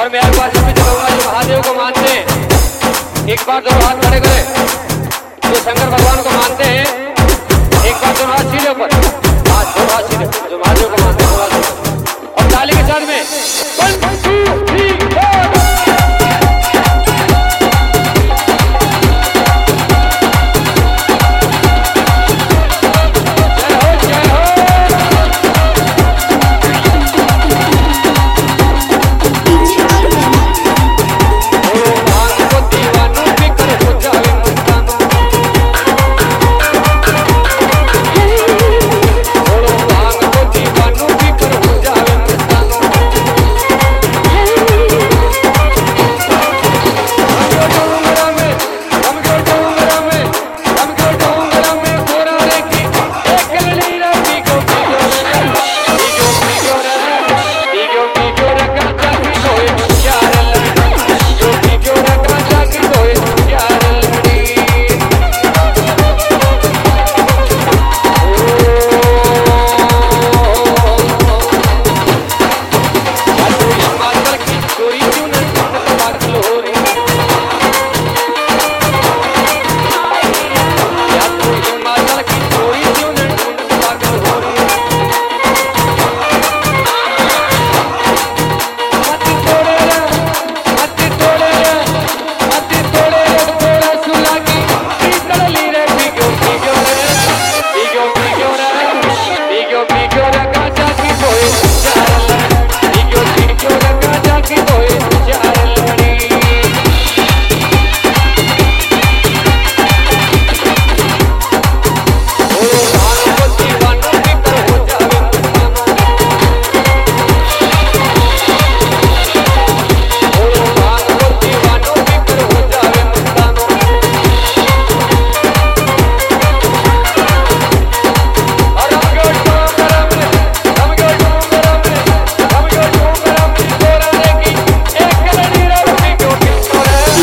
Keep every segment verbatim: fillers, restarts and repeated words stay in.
और मैं एक बार जब भी चलूंगा जो महादेव को मानते हैं एक बार दोनों हाथ खड़े करें। जो शंकर भगवान को मानते हैं एक बार दोनों हाथ सीधे ऊपर, हाथ दोनों हाथ सीधे, जो महादेव को मानते हैं और ताली के साथ में one two three four.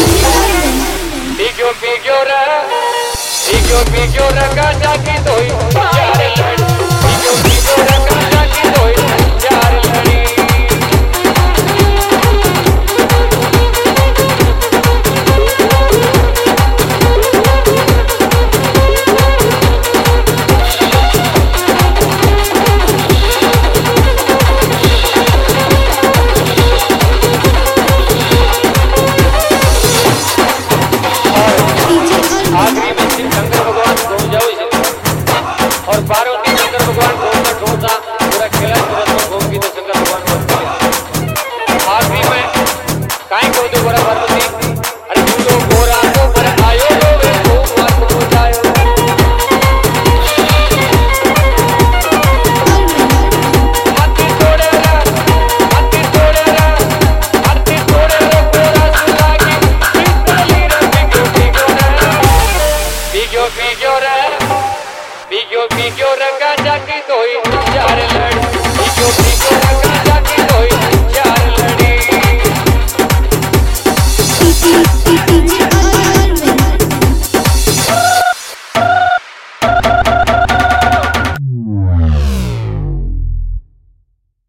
Yo, yo, yo, yo, yo, yo, yo, yo, yo, yo, yo, yo,